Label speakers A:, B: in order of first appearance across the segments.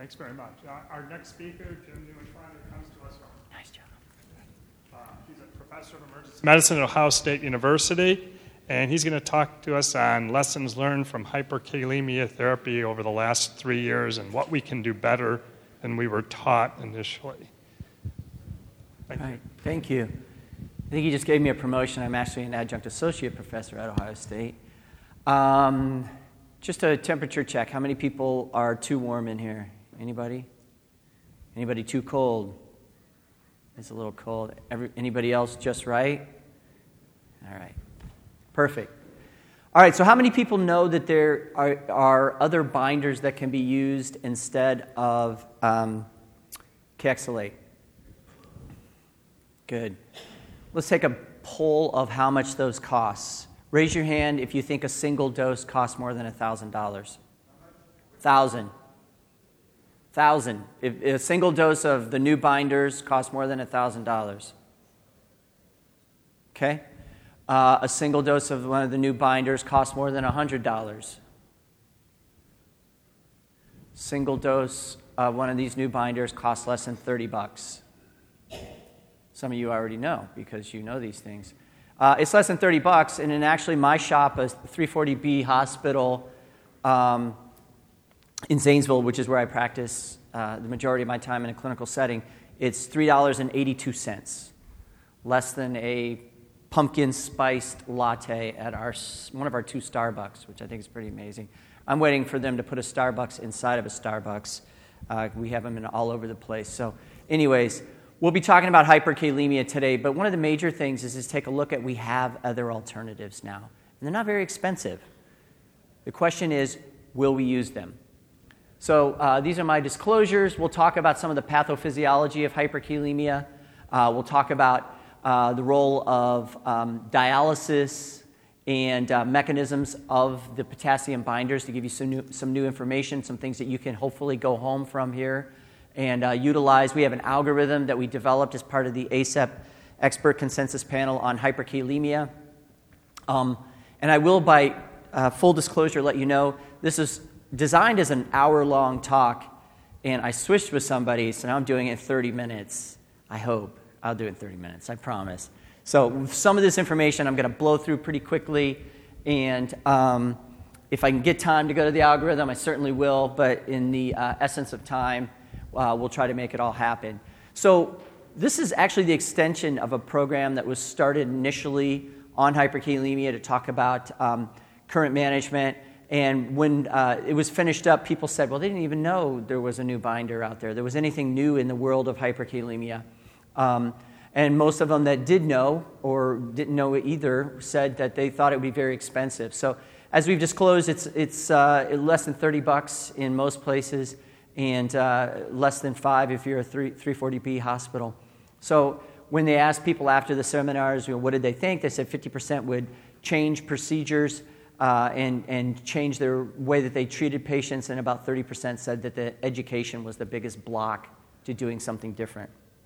A: Thanks very much. Our next speaker, Jim Newman-Feiner, comes to us from...
B: Nice job.
A: He's a professor of emergency medicine at Ohio State University, and he's going to talk to us on lessons learned from hyperkalemia therapy over the last 3 years and what we can do better than we were taught initially.
B: Thank you. Thank you. I think you just gave me a promotion. I'm actually an adjunct associate professor at Ohio State. Just a temperature check. How many people are too warm in here? Anybody? Anybody too cold? It's a little cold. Anybody else just right? All right. Perfect. All right, so how many people know that there are other binders that can be used instead of Kexalate? Good. Let's take a poll of how much those cost. Raise your hand if you think a single dose costs more than $1,000. 1,000. 1,000. If a single dose of the new binders costs more than $1,000. Okay? A single dose of one of the new binders costs more than $100. Single dose of one of these new binders costs less than $30. Some of you already know because you know these things. It's less than $30, and in actually my shop, a 340B hospital in Zanesville, which is where I practice the majority of my time in a clinical setting, it's $3.82, less than a pumpkin spiced latte at one of our 2 Starbucks, which I think is pretty amazing. I'm waiting for them to put a Starbucks inside of a Starbucks. We have them all over the place. So anyways, we'll be talking about hyperkalemia today, but one of the major things is take a look at we have other alternatives now, and they're not very expensive. The question is, will we use them? So these are my disclosures. We'll talk about some of the pathophysiology of hyperkalemia. We'll talk about the role of dialysis and mechanisms of the potassium binders to give you some new information, some things that you can hopefully go home from here and utilize. We have an algorithm that we developed as part of the ACEP Expert Consensus Panel on Hyperkalemia. And I will, by full disclosure, let you know this is designed as an hour-long talk, and I switched with somebody, so now I'm doing it in 30 minutes, I hope. I'll do it in 30 minutes, I promise. So some of this information I'm going to blow through pretty quickly, and if I can get time to go to the algorithm, I certainly will, but in the essence of time, we'll try to make it all happen. So this is actually the extension of a program that was started initially on hyperkalemia to talk about current management. And when it was finished up, people said, well, they didn't even know there was a new binder out there. There was anything new in the world of hyperkalemia. And most of them that did know or didn't know it either said that they thought it would be very expensive. So as we've disclosed, it's less than $30 in most places, and less than $5 if you're a 340B hospital. So when they asked people after the seminars, what did they think? They said 50% would change procedures and change their way that they treated patients, and about 30% said that the education was the biggest block to doing something different.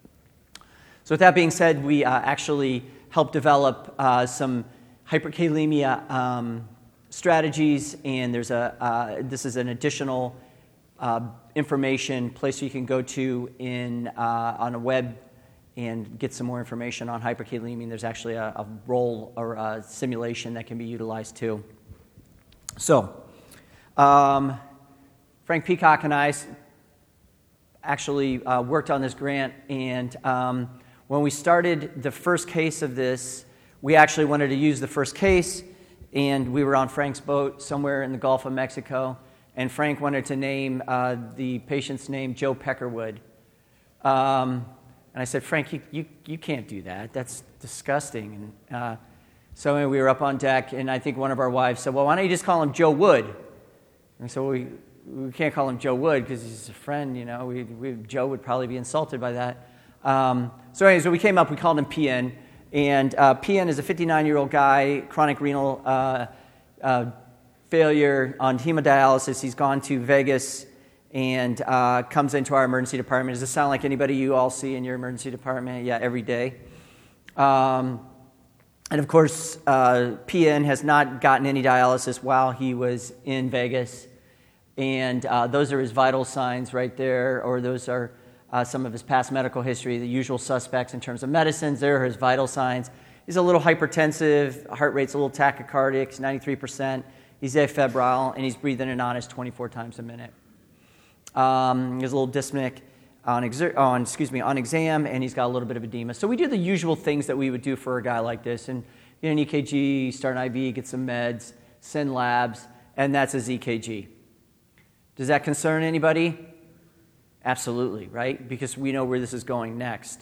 B: So with that being said, we actually helped develop some hyperkalemia strategies, and there's this is an additional information place you can go to on a web and get some more information on hyperkalemia. There's actually a role or a simulation that can be utilized too. So, Frank Peacock and I actually worked on this grant, and when we started the first case of this, we actually wanted to use the first case, and we were on Frank's boat somewhere in the Gulf of Mexico, and Frank wanted to name the patient's name Joe Peckerwood. And I said, Frank, you can't do that. That's disgusting. And so anyway, we were up on deck, and I think one of our wives said, well, why don't you just call him Joe Wood? And so we can't call him Joe Wood because he's a friend, you know. Joe would probably be insulted by that. So anyway, so we came up, we called him PN. And PN is a 59-year-old guy, chronic renal failure on hemodialysis. He's gone to Vegas and comes into our emergency department. Does this sound like anybody you all see in your emergency department? Yeah, every day. And of course, PN has not gotten any dialysis while he was in Vegas. And those are his vital signs right there, or those are some of his past medical history, the usual suspects in terms of medicines. There are his vital signs. He's a little hypertensive, heart rate's a little tachycardic, 93%. He's afebrile, and he's breathing in on us 24 times a minute. He's a little dyspneic on exam, and he's got a little bit of edema. So we do the usual things that we would do for a guy like this, and get an EKG, start an IV, get some meds, send labs, and that's his EKG. Does that concern anybody? Absolutely, right? Because we know where this is going next.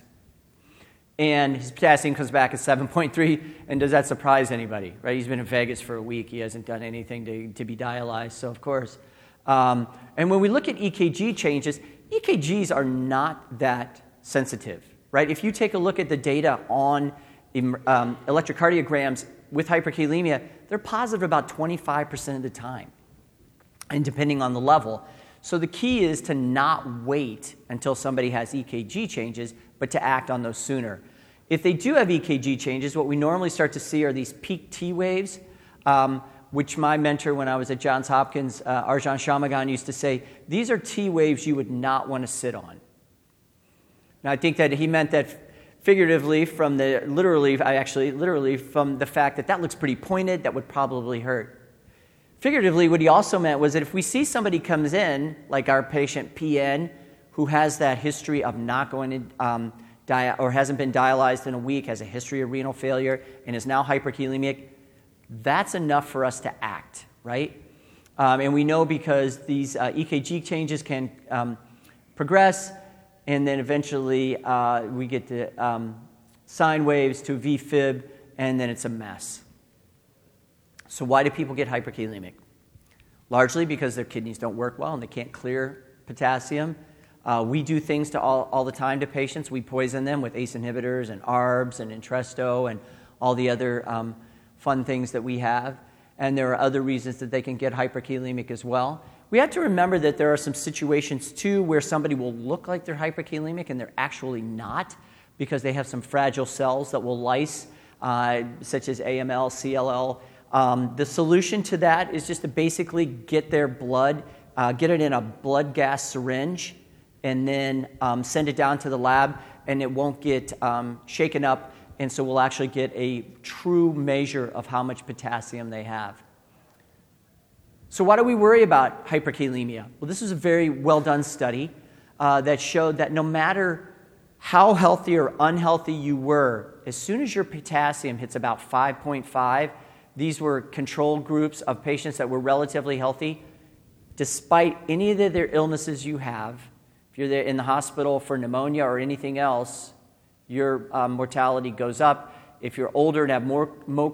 B: And his potassium comes back at 7.3, and does that surprise anybody, right? He's been in Vegas for a week. He hasn't done anything to be dialyzed, so of course. And when we look at EKG changes, EKGs are not that sensitive, right? If you take a look at the data on electrocardiograms with hyperkalemia, they're positive about 25% of the time, and depending on the level. So the key is to not wait until somebody has EKG changes, but to act on those sooner. If they do have EKG changes, what we normally start to see are these peak T waves, which my mentor when I was at Johns Hopkins, Arjan Shamagan, used to say, these are T waves you would not want to sit on. Now, I think that he meant that figuratively literally from the fact that looks pretty pointed, that would probably hurt. Figuratively, what he also meant was that if we see somebody comes in, like our patient PN, who has that history of not going to or hasn't been dialyzed in a week, has a history of renal failure, and is now hyperkalemic, that's enough for us to act, right? And we know because these EKG changes can progress, and then eventually we get to sine waves to VFib, and then it's a mess. So why do people get hyperkalemic? Largely because their kidneys don't work well and they can't clear potassium. We do things to all the time to patients. We poison them with ACE inhibitors and ARBs and Entresto and all the other fun things that we have. And there are other reasons that they can get hyperkalemic as well. We have to remember that there are some situations, too, where somebody will look like they're hyperkalemic and they're actually not because they have some fragile cells that will lyse, such as AML, CLL. The solution to that is just to basically get their blood, get it in a blood gas syringe, and then send it down to the lab, and it won't get shaken up, and so we'll actually get a true measure of how much potassium they have. So why do we worry about hyperkalemia? Well, this was a very well-done study that showed that no matter how healthy or unhealthy you were, as soon as your potassium hits about 5.5, these were control groups of patients that were relatively healthy. Despite any of their illnesses you have, if you're there in the hospital for pneumonia or anything else, your mortality goes up. If you're older and have more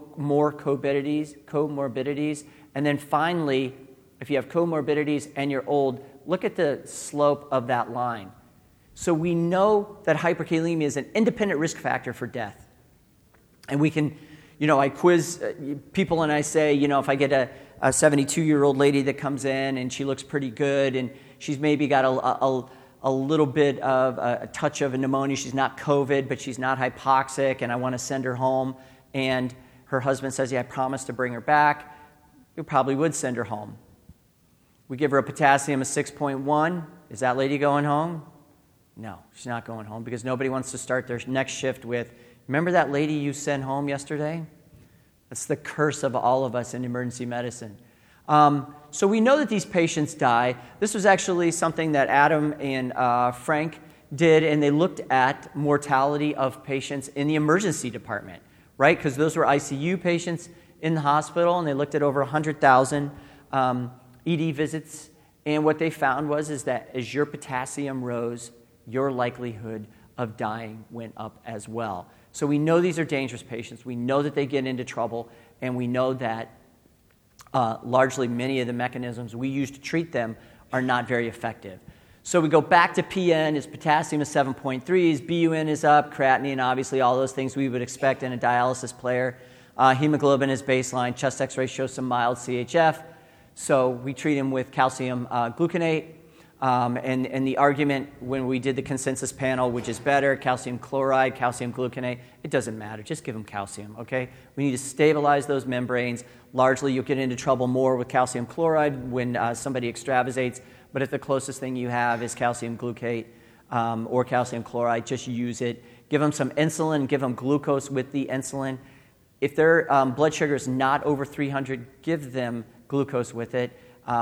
B: comorbidities, and then finally, if you have comorbidities and you're old, look at the slope of that line. So we know that hyperkalemia is an independent risk factor for death. And we can, I quiz people and I say, if I get a 72-year-old lady that comes in and she looks pretty good and she's maybe got a little bit of a touch of a pneumonia, she's not COVID, but she's not hypoxic, and I want to send her home, and her husband says, yeah, I promised to bring her back, we probably would send her home. We give her a potassium of 6.1. Is that lady going home? No, she's not going home because nobody wants to start their next shift with, remember that lady you sent home yesterday? That's the curse of all of us in emergency medicine. So we know that these patients die. This was actually something that Adam and Frank did, and they looked at mortality of patients in the emergency department, right? Because those were ICU patients in the hospital, and they looked at over 100,000 ED visits. And what they found is that as your potassium rose, your likelihood of dying went up as well. So we know these are dangerous patients. We know that they get into trouble, and we know that largely many of the mechanisms we use to treat them are not very effective. So we go back to PN, his potassium is 7.3, his BUN is up, creatinine, obviously all those things we would expect in a dialysis player. Hemoglobin is baseline, chest x-ray shows some mild CHF, so we treat him with calcium gluconate. And the argument when we did the consensus panel, which is better, calcium chloride, calcium gluconate, it doesn't matter. Just give them calcium, okay? We need to stabilize those membranes. Largely, you'll get into trouble more with calcium chloride when somebody extravasates. But if the closest thing you have is calcium glucate or calcium chloride, just use it. Give them some insulin. Give them glucose with the insulin. If their blood sugar is not over 300, give them glucose with it.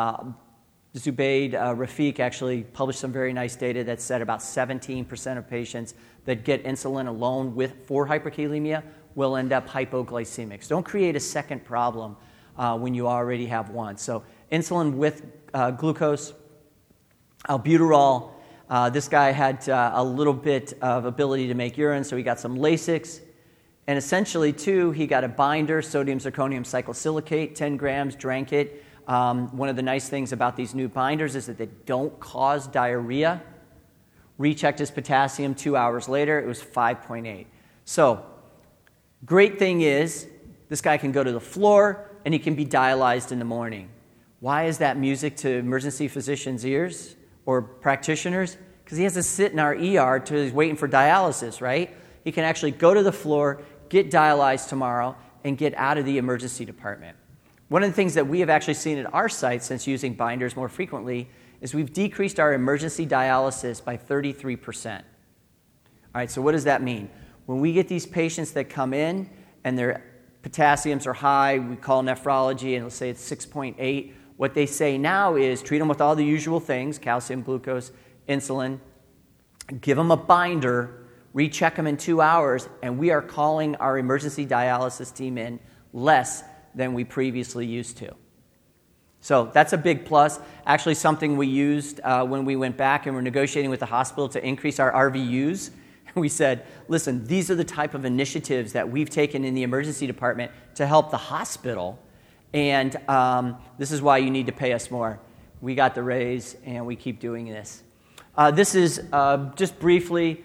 B: Zubayd Rafiq actually published some very nice data that said about 17% of patients that get insulin alone for hyperkalemia will end up hypoglycemic. So don't create a second problem when you already have one. So insulin with glucose, albuterol. This guy had a little bit of ability to make urine, so he got some Lasix. And essentially, too, he got a binder, sodium zirconium cyclosilicate, 10 grams, drank it. One of the nice things about these new binders is that they don't cause diarrhea. Rechecked his potassium 2 hours later. It was 5.8. So, great thing is, this guy can go to the floor and he can be dialyzed in the morning. Why is that music to emergency physicians' ears or practitioners? Because he has to sit in our ER till he's waiting for dialysis, right? He can actually go to the floor, get dialyzed tomorrow, and get out of the emergency department. One of the things that we have actually seen at our site since using binders more frequently is we've decreased our emergency dialysis by 33%. All right, so what does that mean? When we get these patients that come in and their potassiums are high, we call nephrology and let's say it's 6.8. What they say now is treat them with all the usual things, calcium, glucose, insulin, give them a binder, recheck them in 2 hours, and we are calling our emergency dialysis team in less than we previously used to. So that's a big plus. Actually, something we used when we went back and were negotiating with the hospital to increase our RVUs. We said, listen, these are the type of initiatives that we've taken in the emergency department to help the hospital, and this is why you need to pay us more. We got the raise, and we keep doing this. This is just briefly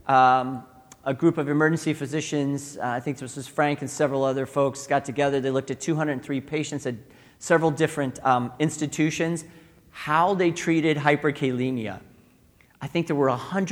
B: a group of emergency physicians, I think this was Frank and several other folks, got together. They looked at 203 patients at several different institutions, how they treated hyperkalemia. I think there were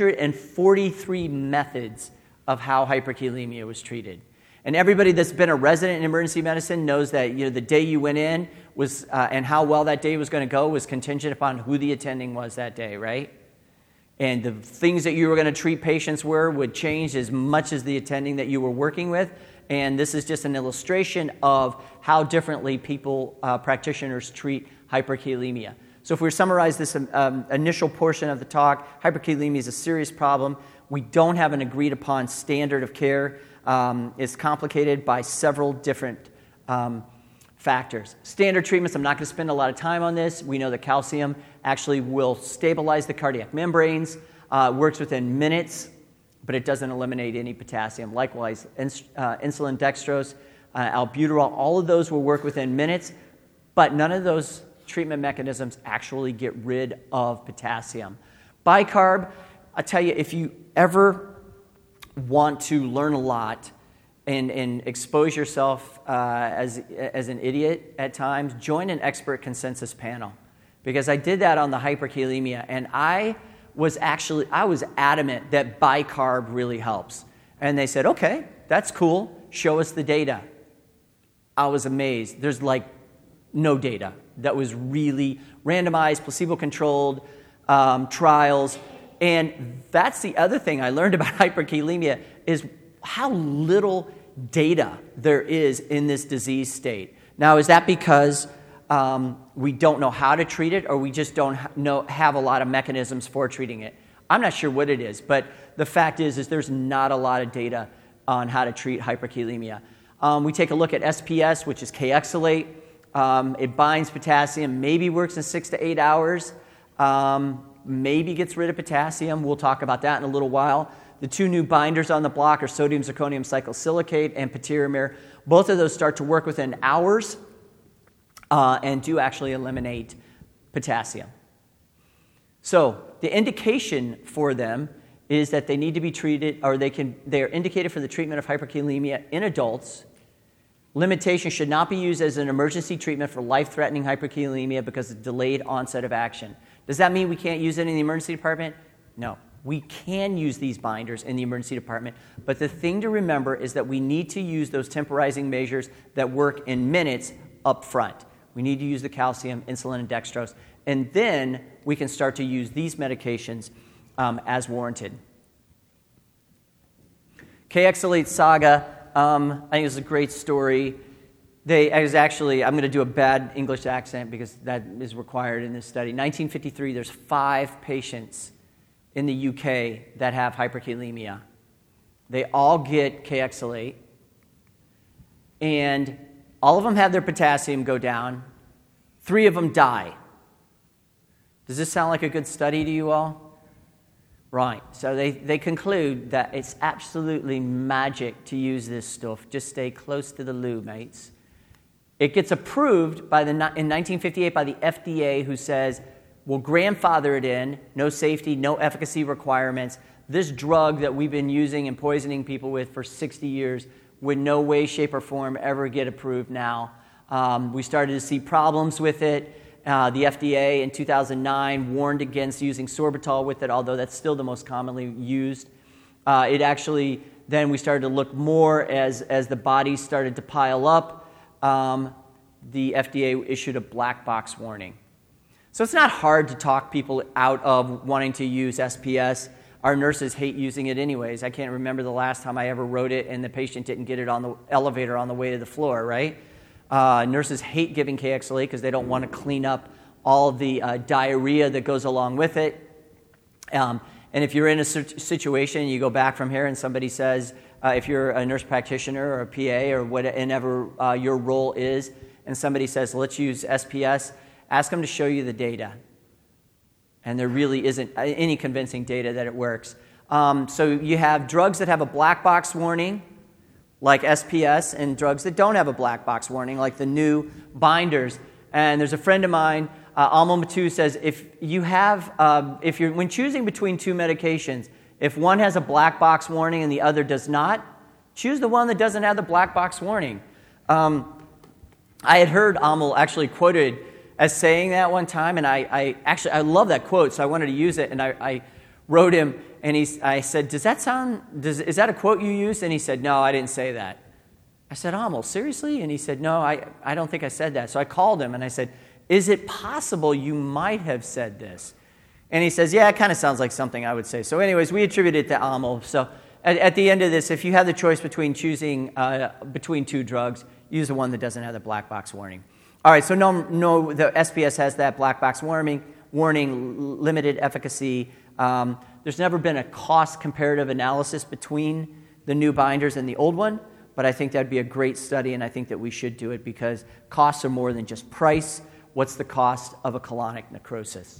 B: 143 methods of how hyperkalemia was treated. And everybody that's been a resident in emergency medicine knows that the day you went in was and how well that day was going to go was contingent upon who the attending was that day, right? And the things that you were going to treat patients would change as much as the attending that you were working with. And this is just an illustration of how differently practitioners treat hyperkalemia. So if we summarize this initial portion of the talk, hyperkalemia is a serious problem. We don't have an agreed upon standard of care. It's complicated by several different factors. Standard treatments, I'm not going to spend a lot of time on this. We know that calcium actually will stabilize the cardiac membranes, works within minutes, but it doesn't eliminate any potassium. Likewise, insulin dextrose, albuterol, all of those will work within minutes, but none of those treatment mechanisms actually get rid of potassium. Bicarb, I tell you, if you ever want to learn a lot and expose yourself as an idiot at times, join an expert consensus panel. Because I did that on the hyperkalemia, and I was adamant that bicarb really helps. And they said, okay, that's cool, show us the data. I was amazed. There's no data that was really randomized, placebo-controlled trials. And that's the other thing I learned about hyperkalemia is how little data there is in this disease state. Now, is that because we don't know how to treat it, or we just don't have a lot of mechanisms for treating it? I'm not sure what it is, but the fact is there's not a lot of data on how to treat hyperkalemia. We take a look at SPS, which is Kayexalate. It binds potassium, maybe works in 6 to 8 hours, maybe gets rid of potassium. We'll talk about that in a little while. The two new binders on the block are sodium zirconium cyclosilicate and patiromer. Both of those start to work within hours and do actually eliminate potassium. So the indication for them is that they need to be treated, or they are indicated for the treatment of hyperkalemia in adults. Limitation should not be used as an emergency treatment for life-threatening hyperkalemia because of delayed onset of action. Does that mean we can't use it in the emergency department? No. We can use these binders in the emergency department, but the thing to remember is that we need to use those temporizing measures that work in minutes up front. We need to use the calcium, insulin, and dextrose, and then we can start to use these medications as warranted. Kayexalate saga, I think it's a great story. I'm going to do a bad English accent because that is required in this study. 1953, there's 5 patients in the UK that have hyperkalemia. They all get Kayexalate, and all of them have their potassium go down. 3 of them die. Does this sound like a good study to you all? Right. So they conclude that it's absolutely magic to use this stuff. Just stay close to the loo, mates. It gets approved in 1958 by the FDA, who says, we'll grandfather it in, no safety, no efficacy requirements. This drug that we've been using and poisoning people with for 60 years would no way, shape, or form ever get approved now. We started to see problems with it. The FDA in 2009 warned against using sorbitol with it, although that's still the most commonly used. Then we started to look more as the bodies started to pile up. The FDA issued a black box warning. So it's not hard to talk people out of wanting to use SPS. Our nurses hate using it anyways. I can't remember the last time I ever wrote it and the patient didn't get it on the elevator on the way to the floor, right? Nurses hate giving Kayexalate because they don't want to clean up all the diarrhea that goes along with it. And if you're in a situation, you go back from here and somebody says, if you're a nurse practitioner or a PA or whatever your role is, and somebody says, let's use SPS, ask them to show you the data. And there really isn't any convincing data that it works. So you have drugs that have a black box warning, like SPS, and drugs that don't have a black box warning, like the new binders. And there's a friend of mine, Amal Mattu, says when choosing between 2 medications, if one has a black box warning and the other does not, choose the one that doesn't have the black box warning. I had heard Amal actually quoted as saying that one time, and I love that quote, so I wanted to use it, and I wrote him, and I said, is that a quote you used? And he said, no, I didn't say that. I said, Amal, seriously? And he said, no, I don't think I said that. So I called him, and I said, is it possible you might have said this? And he says, yeah, it kind of sounds like something I would say. So anyways, we attribute it to Amal. So at the end of this, if you have the choice between choosing between 2 drugs, use the one that doesn't have the black box warning. All right, so no, the SPS has that black box warning, limited efficacy. There's never been a cost comparative analysis between the new binders and the old one, but I think that'd be a great study, and I think that we should do it because costs are more than just price. What's the cost of a colonic necrosis?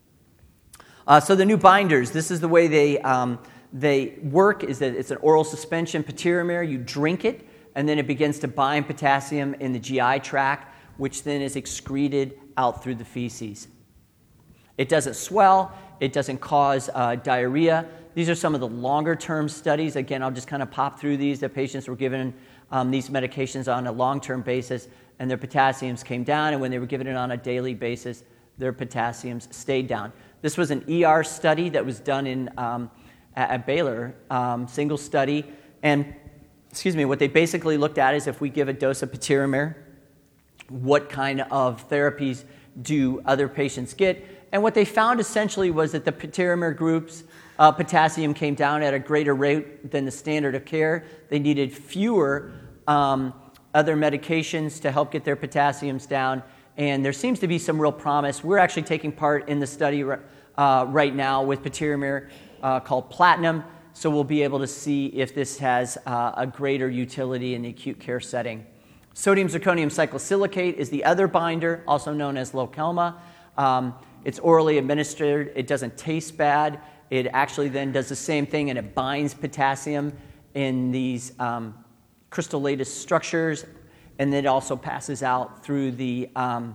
B: So the new binders, this is the way they work, is that it's an oral suspension, patiromer. You drink it, and then it begins to bind potassium in the GI tract, which then is excreted out through the feces. It doesn't swell. It doesn't cause diarrhea. These are some of the longer-term studies. Again, I'll just kind of pop through these. The patients were given these medications on a long-term basis, and their potassiums came down, and when they were given it on a daily basis, their potassiums stayed down. This was an ER study that was done at Baylor, single study, and what they basically looked at is if we give a dose of patiromer, what kind of therapies do other patients get? And what they found essentially was that the patiromer groups, potassium came down at a greater rate than the standard of care. They needed fewer other medications to help get their potassiums down, and there seems to be some real promise. We're actually taking part in the study right now with patiromer called Platinum, so we'll be able to see if this has a greater utility in the acute care setting. Sodium zirconium cyclosilicate is the other binder, also known as Lokelma. It's orally administered. It doesn't taste bad. It actually then does the same thing, and it binds potassium in these crystallatous structures, and then it also passes out through the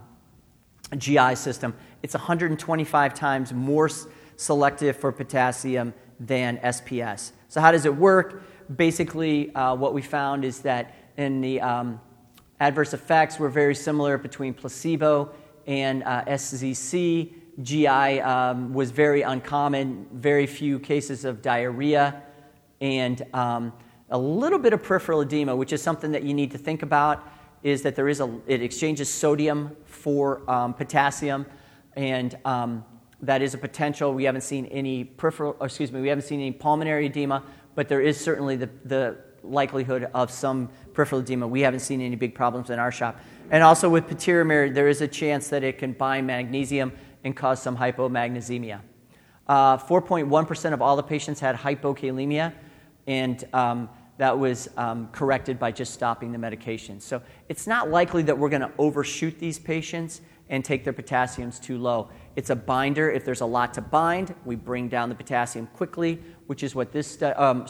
B: GI system. It's 125 times more selective for potassium than SPS. So how does it work? Basically, what we found is that in the adverse effects were very similar between placebo and SZC. GI was very uncommon, very few cases of diarrhea, and a little bit of peripheral edema, which is something that you need to think about, is that it exchanges sodium for potassium, and that is a potential. We haven't seen any pulmonary edema, but there is certainly the likelihood of some peripheral edema. We haven't seen any big problems in our shop. And also with patiromer, there is a chance that it can bind magnesium and cause some hypomagnesemia. 4.1% of all the patients had hypokalemia, and that was corrected by just stopping the medication. So it's not likely that we're going to overshoot these patients and take their potassiums too low. It's a binder. If there's a lot to bind, we bring down the potassium quickly, which is what this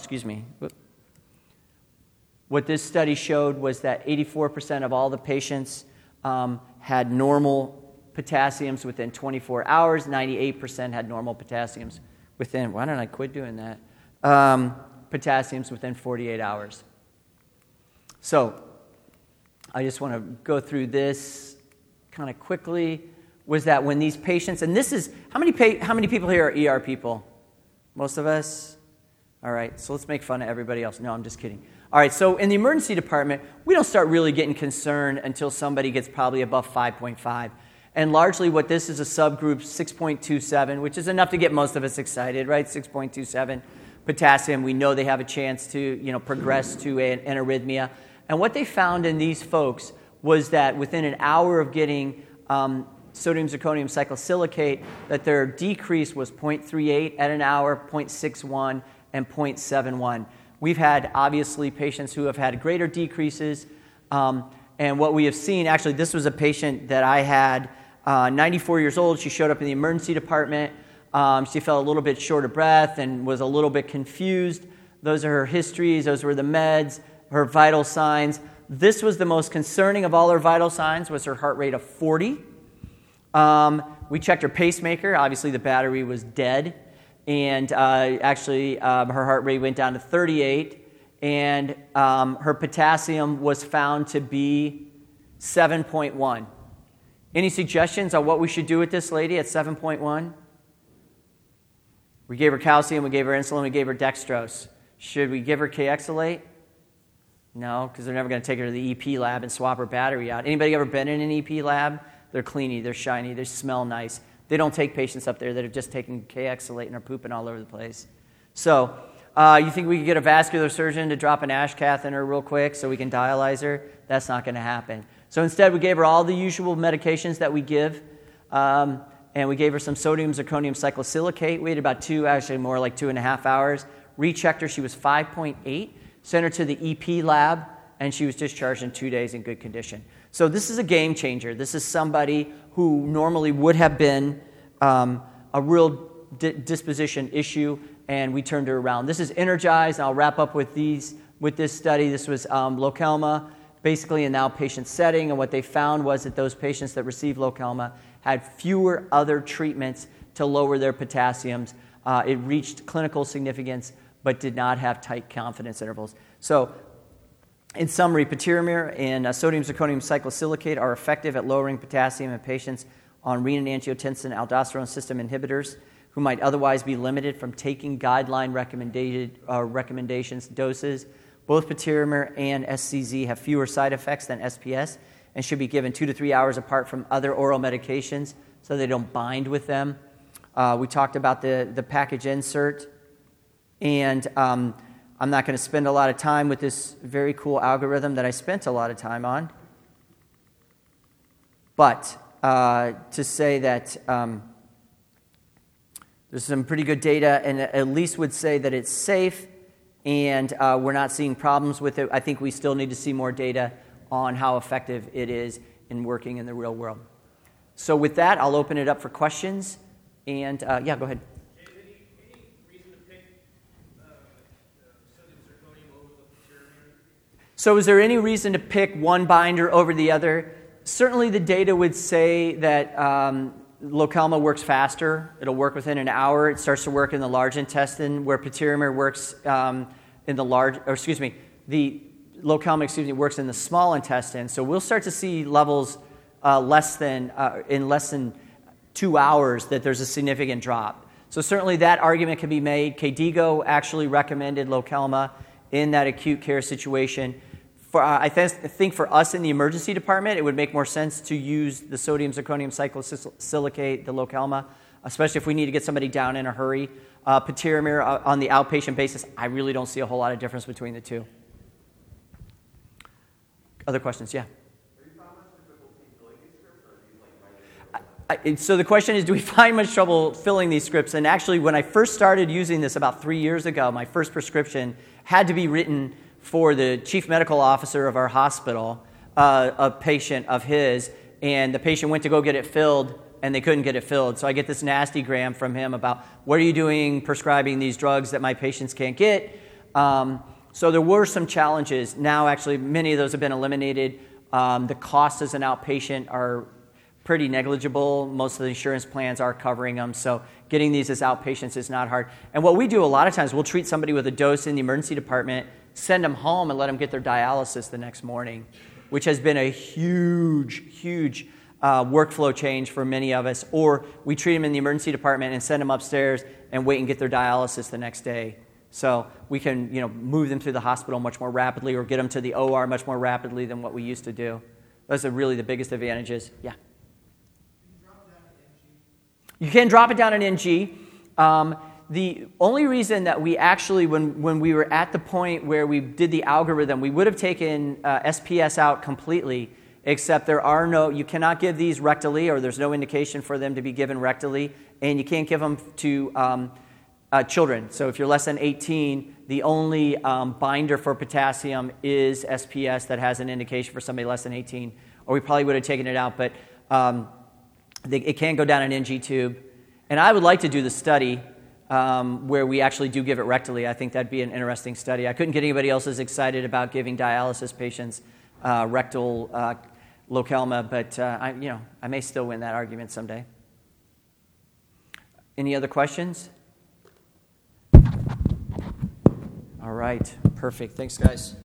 B: What this study showed was that 84% of all the patients had normal potassiums within 24 hours. 98% had normal potassiums within, why don't I quit doing that? Potassiums within 48 hours. So I just want to go through this kind of quickly, was that when these patients, and this is, how many people here are ER people? Most of us? All right, so let's make fun of everybody else. No, I'm just kidding. All right, so in the emergency department, we don't start really getting concerned until somebody gets probably above 5.5. And largely what this is a subgroup, 6.27, which is enough to get most of us excited, right? 6.27 potassium. We know they have a chance to, progress to an arrhythmia. And what they found in these folks was that within an hour of getting sodium zirconium cyclosilicate, that their decrease was 0.38 at an hour, 0.61, and 0.71. We've had, obviously, patients who have had greater decreases. And what we have seen, actually, this was a patient that I had, 94 years old. She showed up in the emergency department. She felt a little bit short of breath and was a little bit confused. Those are her histories. Those were the meds, her vital signs. This was the most concerning of all her vital signs, was her heart rate of 40. We checked her pacemaker. Obviously, the battery was dead. And her heart rate went down to 38. And her potassium was found to be 7.1. Any suggestions on what we should do with this lady at 7.1? We gave her calcium, we gave her insulin, we gave her dextrose. Should we give her Kayexalate? No, because they're never going to take her to the EP lab and swap her battery out. Anybody ever been in an EP lab? They're cleany, they're shiny, they smell nice. They don't take patients up there that have just taken Kayexalate and are pooping all over the place. So, you think we could get a vascular surgeon to drop an ash cath in her real quick so we can dialyze her? That's not going to happen. So instead, we gave her all the usual medications that we give, and we gave her some sodium zirconium cyclosilicate. We had about more like 2.5 hours. Rechecked her. She was 5.8. Sent her to the EP lab, and she was discharged in 2 days in good condition. So this is a game changer. This is somebody who normally would have been a real disposition issue, and we turned her around. This is Energize, and I'll wrap up with this study. This was Lokelma, basically in an outpatient setting, and what they found was that those patients that received Lokelma had fewer other treatments to lower their potassiums. It reached clinical significance, but did not have tight confidence intervals. So, in summary, patiromer and sodium zirconium cyclosilicate are effective at lowering potassium in patients on renin-angiotensin-aldosterone system inhibitors who might otherwise be limited from taking guideline recommendations doses. Both patiromer and SCZ have fewer side effects than SPS and should be given 2 to 3 hours apart from other oral medications so they don't bind with them. We talked about the package insert, and I'm not going to spend a lot of time with this very cool algorithm that I spent a lot of time on. But to say that there's some pretty good data, and at least would say that it's safe, and we're not seeing problems with it. I think we still need to see more data on how effective it is in working in the real world. So with that, I'll open it up for questions. And go ahead.
C: Any reason to pick sodium zirconium over the patiromer?
B: So is there any reason to pick one binder over the other? Certainly the data would say that Lokelma works faster. It'll work within an hour. It starts to work in the large intestine, where patiromer works Lokelma works in the small intestine. So we'll start to see levels less than 2 hours that there's a significant drop. So certainly that argument can be made. KDIGO actually recommended Lokelma in that acute care situation. I think for us in the emergency department, it would make more sense to use the sodium zirconium cyclosilicate, the Lokelma, especially if we need to get somebody down in a hurry. Patiromer on the outpatient basis, I really don't see a whole lot of difference between the two. Other questions? Yeah. So the question is, do we find much trouble filling these scripts? And actually, when I first started using this about 3 years ago, my first prescription had to be written for the chief medical officer of our hospital, a patient of his, and the patient went to go get it filled, and they couldn't get it filled. So I get this nasty gram from him about, what are you doing prescribing these drugs that my patients can't get? So there were some challenges. Now, actually, many of those have been eliminated. The costs as an outpatient are pretty negligible. Most of the insurance plans are covering them, so getting these as outpatients is not hard. And what we do a lot of times, we'll treat somebody with a dose in the emergency department, send them home, and let them get their dialysis the next morning, which has been a huge, huge workflow change for many of us. Or we treat them in the emergency department and send them upstairs and wait and get their dialysis the next day. So we can, move them through the hospital much more rapidly or get them to the OR much more rapidly than what we used to do. Those are really the biggest advantages. Yeah. You can drop it down in NG. The only reason that we actually, when we were at the point where we did the algorithm, we would have taken SPS out completely, except you cannot give these rectally, or there's no indication for them to be given rectally, and you can't give them to children. So if you're less than 18, the only binder for potassium is SPS that has an indication for somebody less than 18, or we probably would have taken it out, but it can go down an NG tube. And I would like to do the study where we actually do give it rectally. I think that'd be an interesting study. I couldn't get anybody else as excited about giving dialysis patients rectal Lokelma, but I may still win that argument someday. Any other questions? All right, perfect. Thanks, guys.